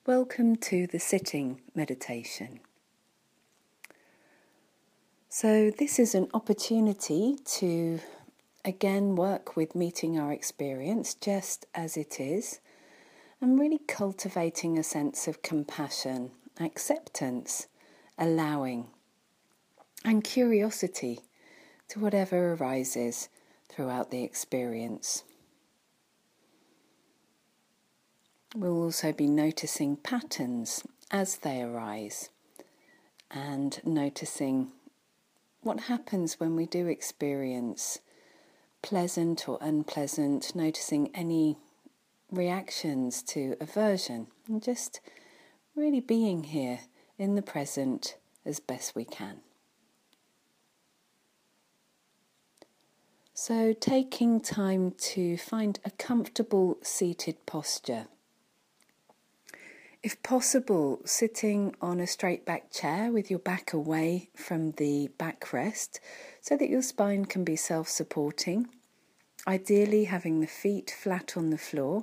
Welcome to the sitting meditation. So this is an opportunity to again work with meeting our experience just as it is and really cultivating a sense of compassion, acceptance, allowing and curiosity to whatever arises throughout the experience. We'll also be noticing patterns as they arise and noticing what happens when we do experience pleasant or unpleasant, noticing any reactions to aversion and just really being here in the present as best we can. So taking time to find a comfortable seated posture. If possible, sitting on a straight back chair with your back away from the backrest so that your spine can be self-supporting. Ideally having the feet flat on the floor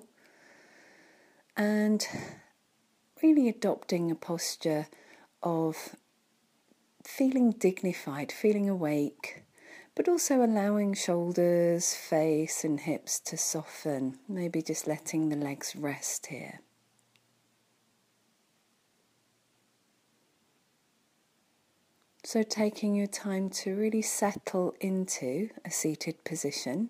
and really adopting a posture of feeling dignified, feeling awake, but also allowing shoulders, face and hips to soften, maybe just letting the legs rest here. So taking your time to really settle into a seated position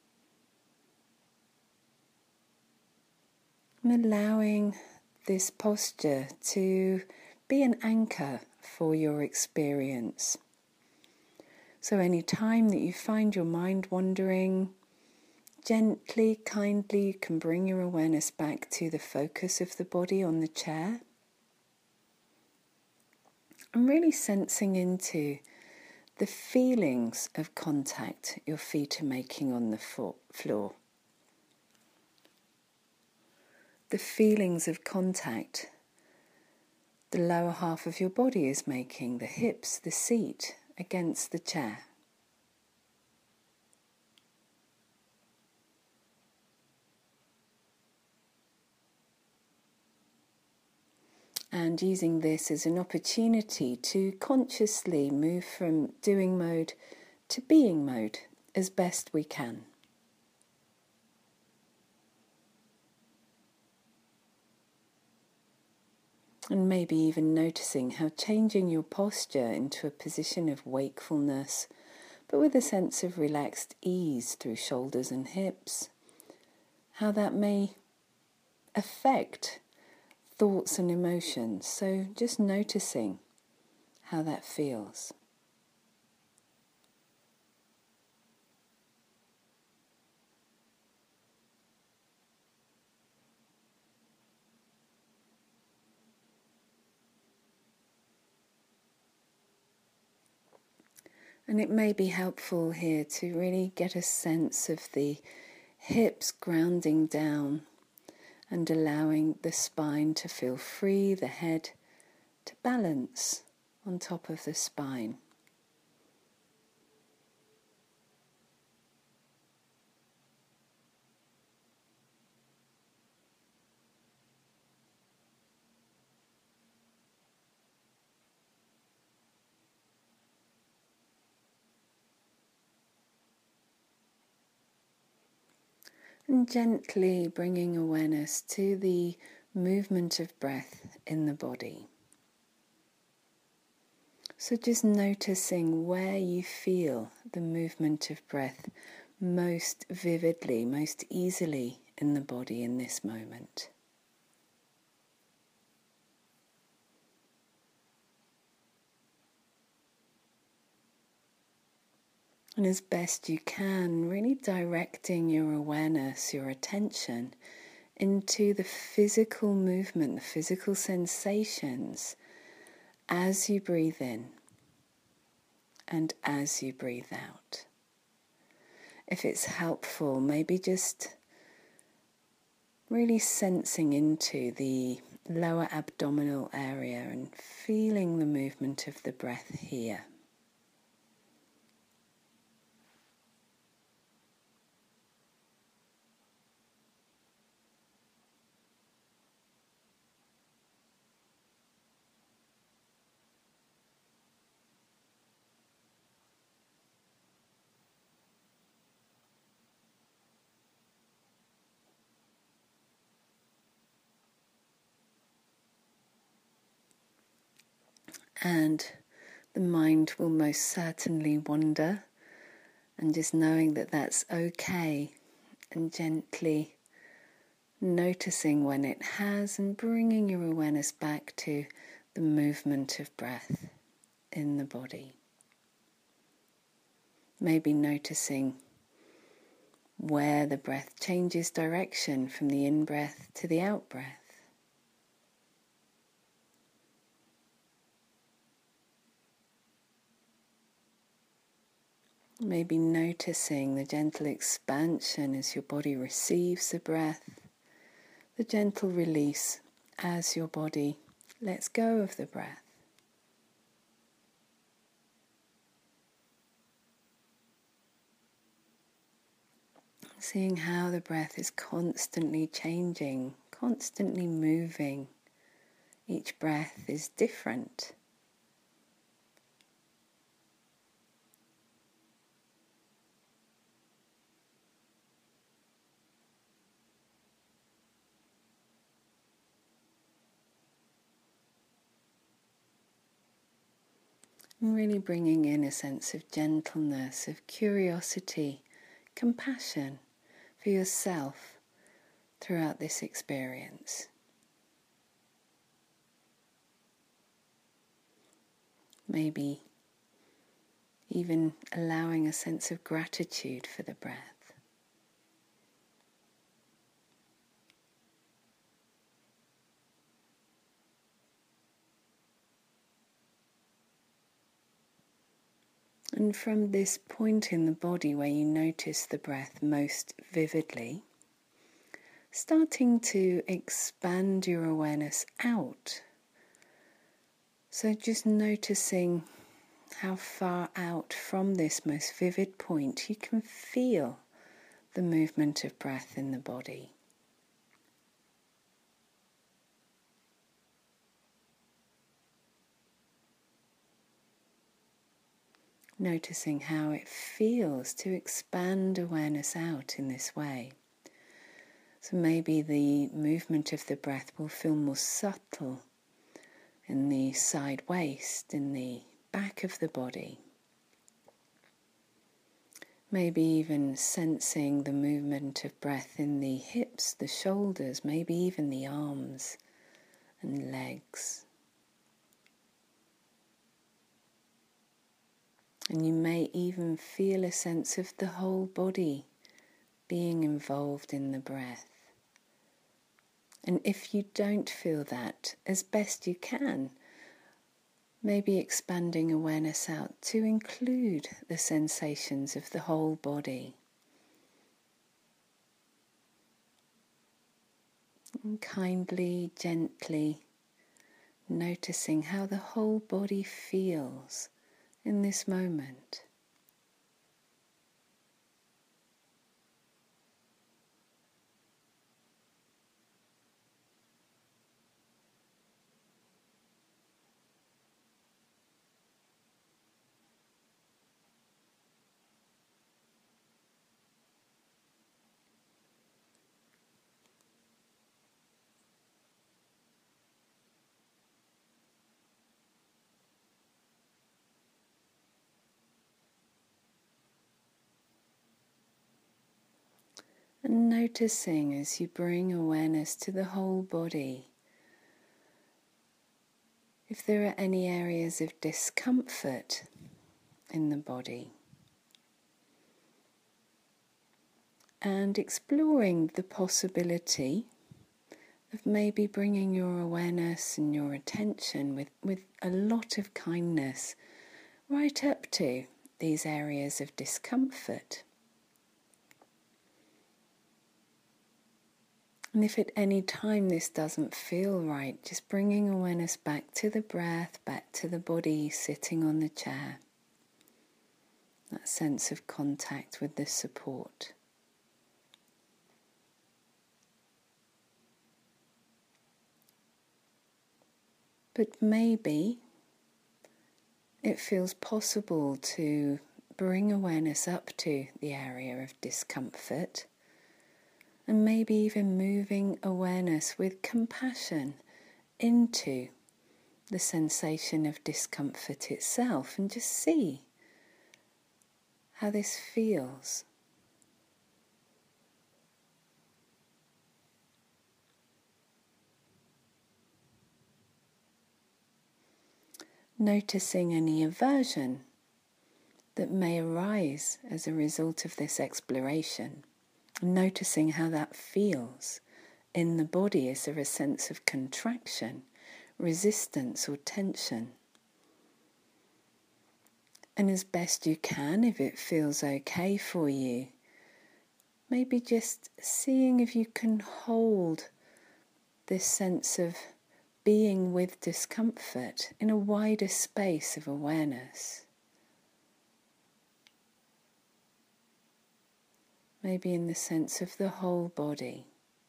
and allowing this posture to be an anchor for your experience. So any time that you find your mind wandering, gently, kindly you can bring your awareness back to the focus of the body on the chair. And really sensing into the feelings of contact your feet are making on the floor. The feelings of contact the lower half of your body is making, the hips, the seat against the chair. And using this as an opportunity to consciously move from doing mode to being mode as best we can. And maybe even noticing how changing your posture into a position of wakefulness, but with a sense of relaxed ease through shoulders and hips, how that may affect thoughts and emotions. So just noticing how that feels. And it may be helpful here to really get a sense of the hips grounding down and allowing the spine to feel free, the head to balance on top of the spine. And gently bringing awareness to the movement of breath in the body. So just noticing where you feel the movement of breath most vividly, most easily in the body in this moment. And as best you can, really directing your awareness, your attention into the physical movement, the physical sensations as you breathe in and as you breathe out. If it's helpful, maybe just really sensing into the lower abdominal area and feeling the movement of the breath here. And the mind will most certainly wander, and just knowing that that's okay, and gently noticing when it has and bringing your awareness back to the movement of breath in the body. Maybe noticing where the breath changes direction from the in-breath to the out-breath. Maybe noticing the gentle expansion as your body receives the breath, the gentle release as your body lets go of the breath. Seeing how the breath is constantly changing, constantly moving. Each breath is different. And really bringing in a sense of gentleness, of curiosity, compassion for yourself throughout this experience. Maybe even allowing a sense of gratitude for the breath. And from this point in the body where you notice the breath most vividly, starting to expand your awareness out. So just noticing how far out from this most vivid point you can feel the movement of breath in the body. Noticing how it feels to expand awareness out in this way. So maybe the movement of the breath will feel more subtle in the side waist, in the back of the body. Maybe even sensing the movement of breath in the hips, the shoulders, maybe even the arms and legs. And you may even feel a sense of the whole body being involved in the breath. And if you don't feel that, as best you can, maybe expanding awareness out to include the sensations of the whole body. And kindly, gently noticing how the whole body feels in this moment. And noticing as you bring awareness to the whole body, if there are any areas of discomfort in the body. And exploring the possibility of maybe bringing your awareness and your attention with a lot of kindness right up to these areas of discomfort. And if at any time this doesn't feel right, just bringing awareness back to the breath, back to the body sitting on the chair. That sense of contact with the support. But maybe it feels possible to bring awareness up to the area of discomfort, and maybe even moving awareness with compassion into the sensation of discomfort itself and just see how this feels. Noticing any aversion that may arise as a result of this exploration. Noticing how that feels in the body. Is there a sense of contraction, resistance or tension? And as best you can, if it feels okay for you, maybe just seeing if you can hold this sense of being with discomfort in a wider space of awareness. Maybe in the sense of the whole body.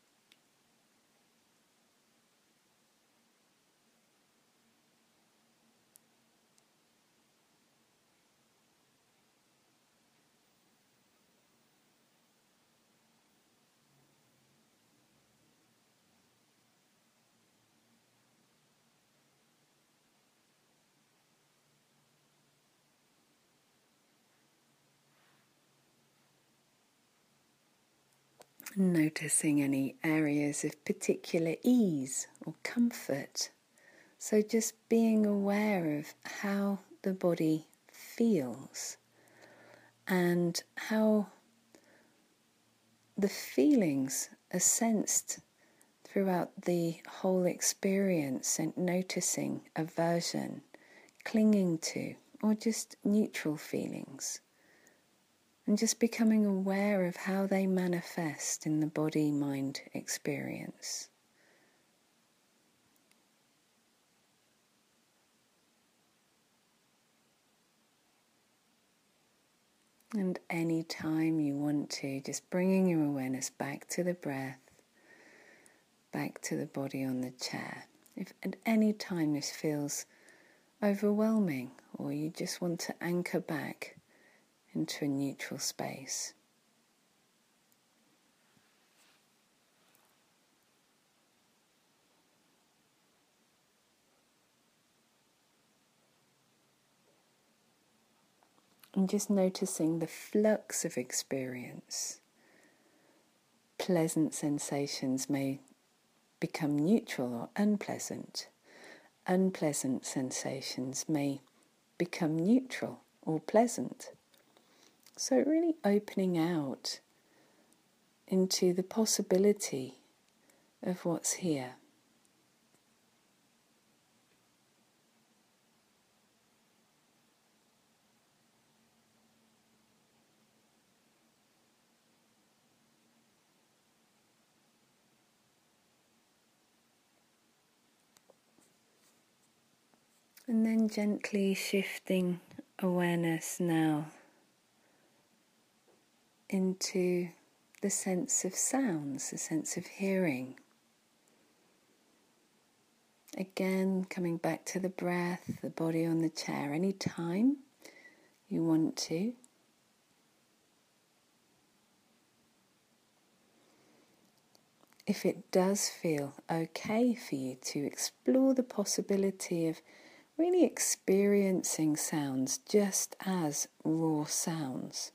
Noticing any areas of particular ease or comfort. So just being aware of how the body feels and how the feelings are sensed throughout the whole experience, and noticing aversion, clinging to, or just neutral feelings. And just becoming aware of how they manifest in the body-mind experience. And any time you want to, just bringing your awareness back to the breath, back to the body on the chair. If at any time this feels overwhelming, or you just want to anchor back into a neutral space. And just noticing the flux of experience. Pleasant sensations may become neutral or unpleasant. Unpleasant sensations may become neutral or pleasant. So really opening out into the possibility of what's here. And then gently shifting awareness now into the sense of sounds, the sense of hearing. Again, coming back to the breath, the body on the chair, any time you want to. If it does feel okay for you to explore the possibility of really experiencing sounds just as raw sounds.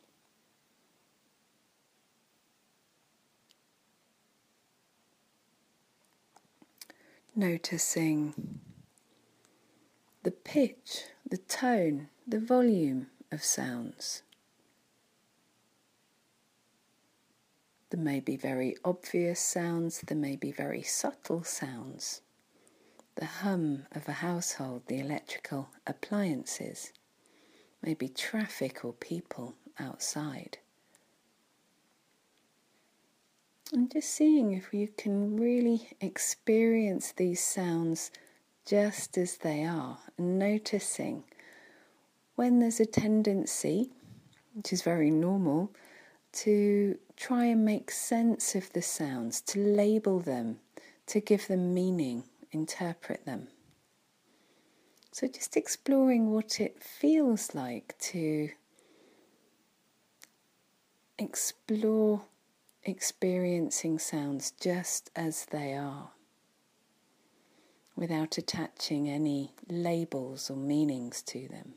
Noticing the pitch, the tone, the volume of sounds. There may be very obvious sounds, there may be very subtle sounds. The hum of a household, the electrical appliances, maybe traffic or people outside. And just seeing if you can really experience these sounds just as they are, and noticing when there's a tendency, which is very normal, to try and make sense of the sounds, to label them, to give them meaning, interpret them. So just exploring what it feels like to explore experiencing sounds just as they are. without attaching any labels or meanings to them.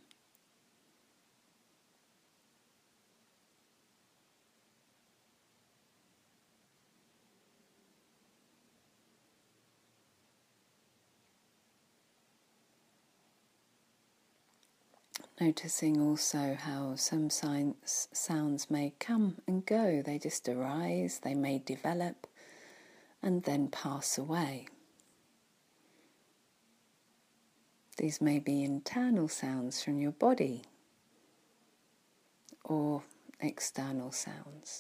Noticing also how some sounds may come and go. They just arise, they may develop and then pass away. These may be internal sounds from your body or external sounds.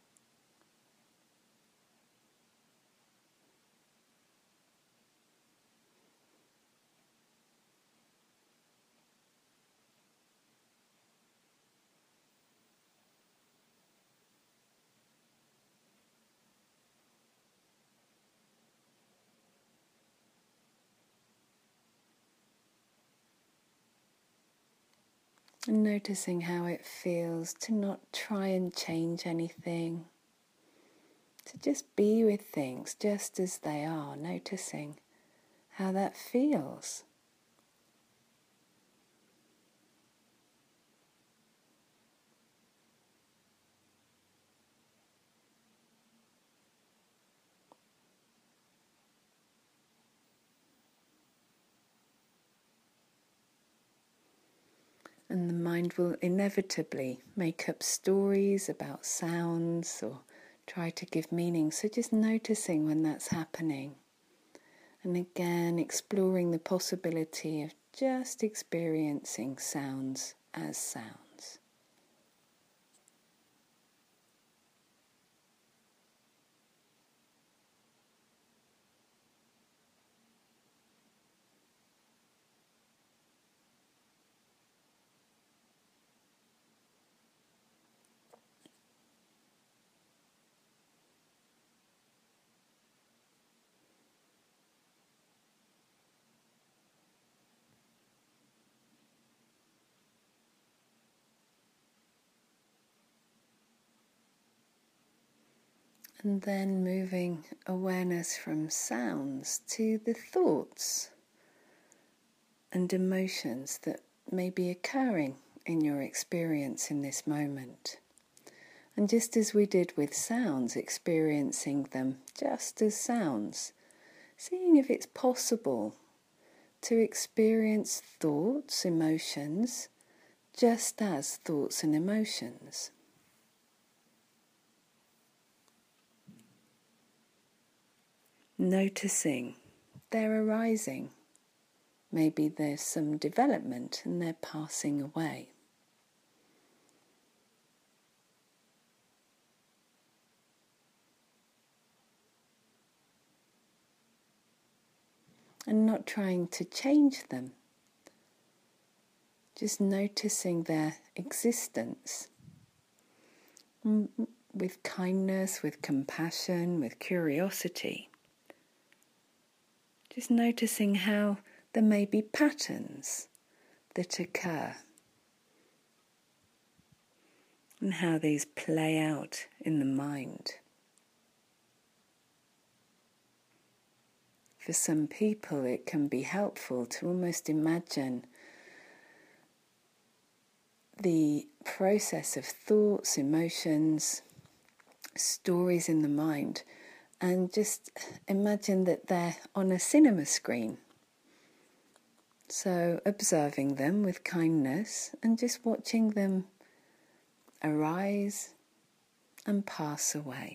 And noticing how it feels to not try and change anything, to just be with things just as they are, noticing how that feels. And the mind will inevitably make up stories about sounds or try to give meaning. So just noticing when that's happening. And again, exploring the possibility of just experiencing sounds as sounds. And then moving awareness from sounds to the thoughts and emotions that may be occurring in your experience in this moment. And just as we did with sounds, experiencing them just as sounds, seeing if it's possible to experience thoughts, emotions, just as thoughts and emotions. Noticing they're arising. Maybe there's some development and they're passing away. And not trying to change them. Just noticing their existence with kindness, with compassion, with curiosity. Just noticing how there may be patterns that occur and how these play out in the mind. For some people, it can be helpful to almost imagine the process of thoughts, emotions, stories in the mind, and just imagine that they're on a cinema screen. So observing them with kindness and just watching them arise and pass away.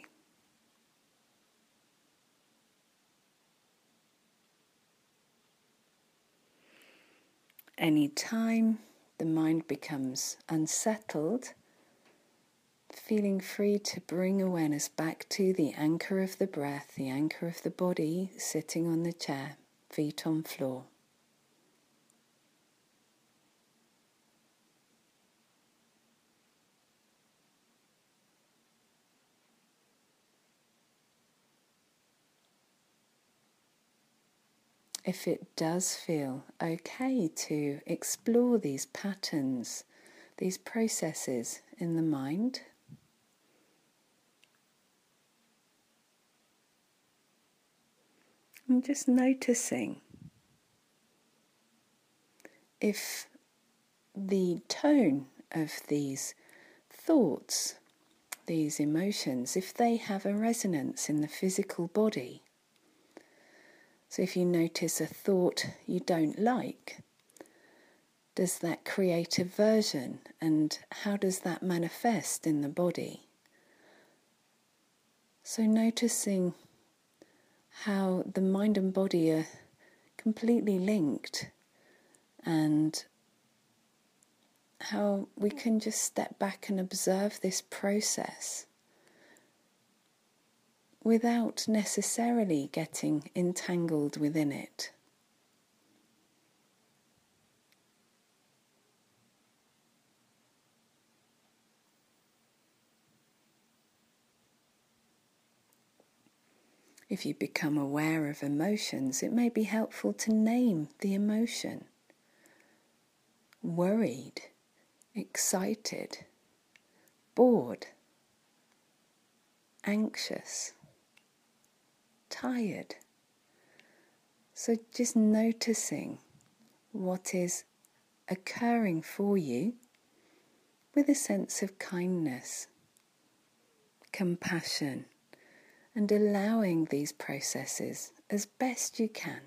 Any time the mind becomes unsettled, feeling free to bring awareness back to the anchor of the breath, the anchor of the body, sitting on the chair, feet on floor. If it does feel okay to explore these patterns, these processes in the mind, and just noticing if the tone of these thoughts, these emotions, if they have a resonance in the physical body. So if you notice a thought you don't like, does that create aversion, and how does that manifest in the body? So noticing how the mind and body are completely linked, and how we can just step back and observe this process without necessarily getting entangled within it. If you become aware of emotions, it may be helpful to name the emotion. Worried, excited, bored, anxious, tired. So just noticing what is occurring for you with a sense of kindness, compassion, and allowing these processes as best you can.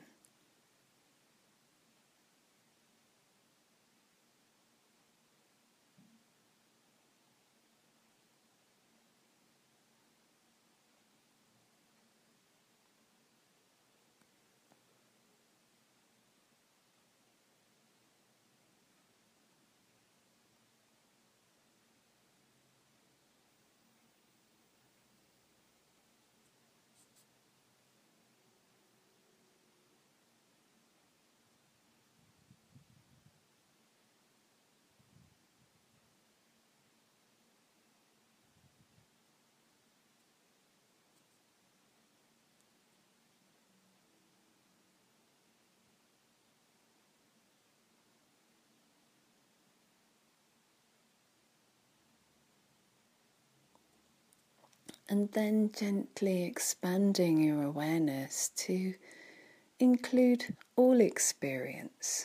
And then gently expanding your awareness to include all experience.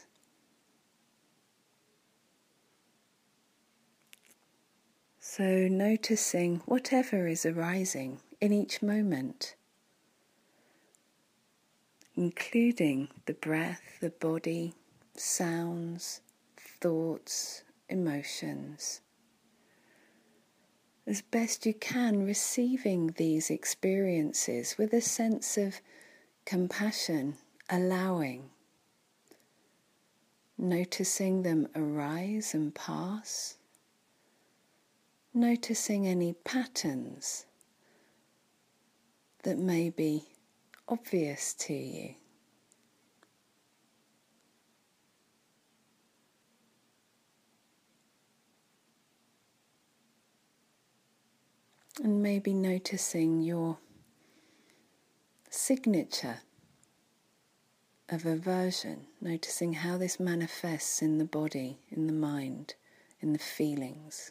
So noticing whatever is arising in each moment, including the breath, the body, sounds, thoughts, emotions. As best you can, receiving these experiences with a sense of compassion, allowing, noticing them arise and pass, noticing any patterns that may be obvious to you. And maybe noticing your signature of aversion, noticing how this manifests in the body, in the mind, in the feelings.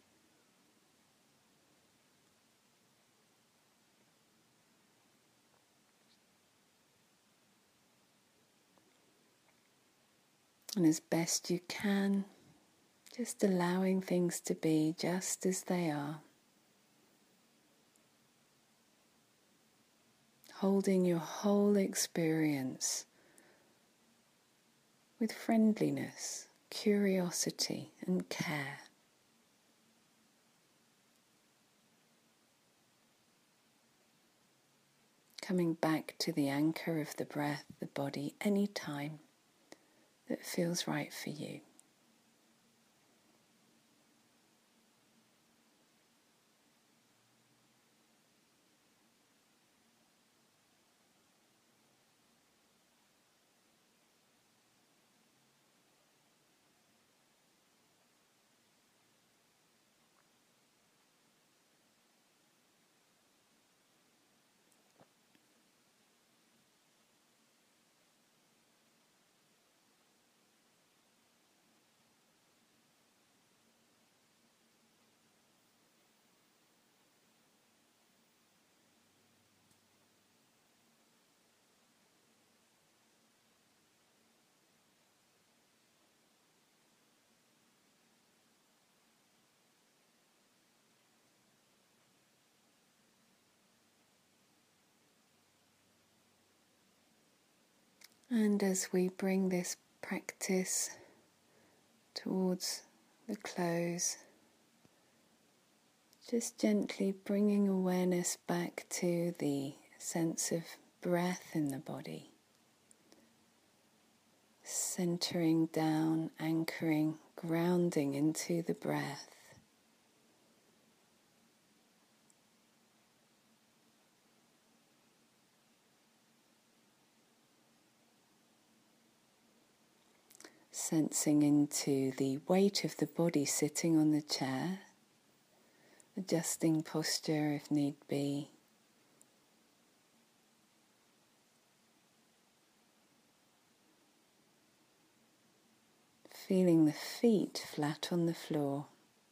And as best you can, just allowing things to be just as they are. Holding your whole experience with friendliness, curiosity, and care. Coming back to the anchor of the breath, the body, any time that feels right for you. And as we bring this practice towards the close, just gently bringing awareness back to the sense of breath in the body, centering down, anchoring, grounding into the breath. Sensing into the weight of the body sitting on the chair, adjusting posture if need be. Feeling the feet flat on the floor.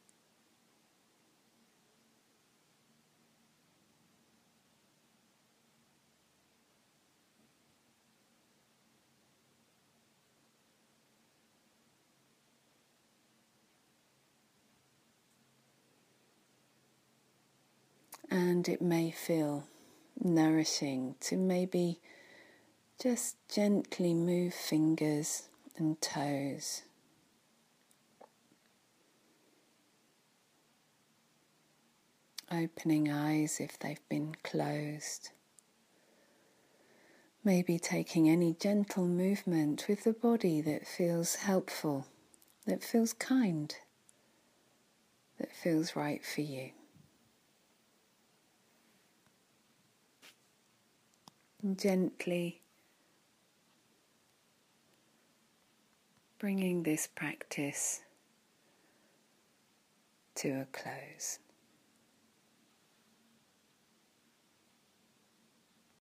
And it may feel nourishing to maybe just gently move fingers and toes. Opening eyes if they've been closed. Maybe taking any gentle movement with the body that feels helpful, that feels kind, that feels right for you. And gently bringing this practice to a close.